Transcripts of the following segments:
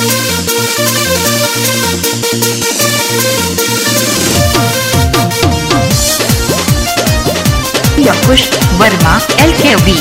यकुश Verma LKV।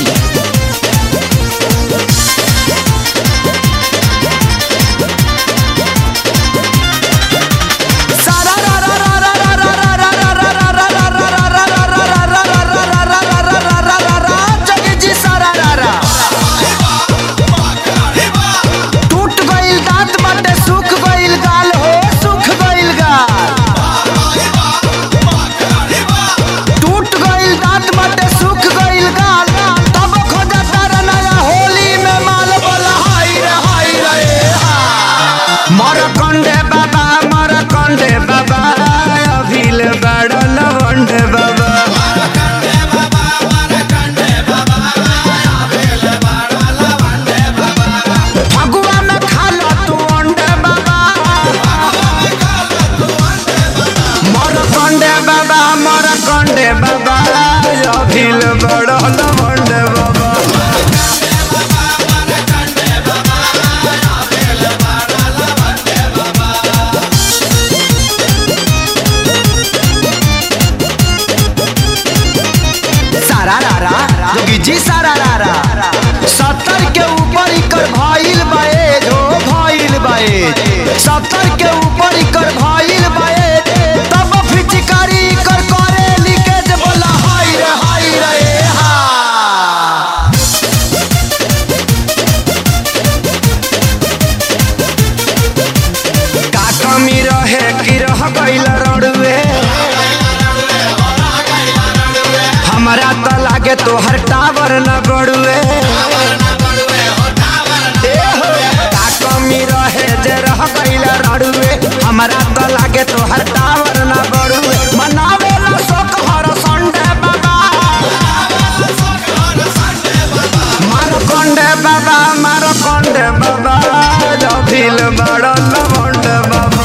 Markande बाबा अभिल बड़ लवंडे बाबा। फगुआ में खाला तू अंडे बाबा। मरकंडे बाबा अभिल बड़ लवंडे बाबा। जोगी जी सारा रारा 70 के ऊपर इकर भइल बाएज हो भइल बाएज 70 के ऊपर इकर भइल बाएज तब फिचकारी इकर करे लीकेज बोला हाय रे हा। का कमी रहे कि रह गइल रड़ुए हमरा त लागे तोहर टावर न गड़ुए। का कमी रहे जे रह गइल रड़ुए हमरा त लागे तोहर टावर न गड़ुए। मनावेला शोक हर संडे बाबा। मारकंडे बाबा अभिल बड़ लवंडे बाबा।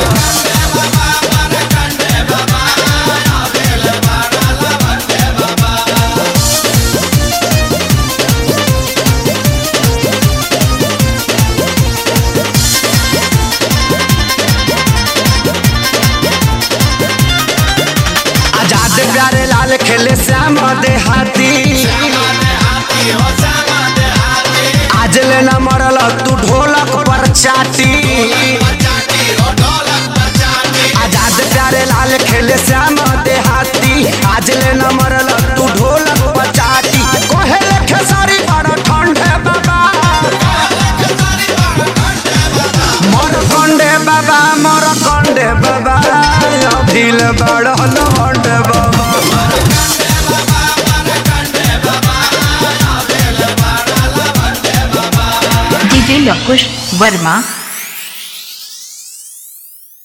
प्यारे लाल खेले श्याम देहाती आज लेना मरल तू ढोलक पर चाटी। आजाद प्यारे लाल खेले श्याम देहाती आज लेना मरल तू ढोलक पर चाटी। कोहेले खेसारी बड़ ठंडे बाबा। मरकंडे बाबा अभिल बड़ लवंडे बाबा। DJ यकुश वर्मा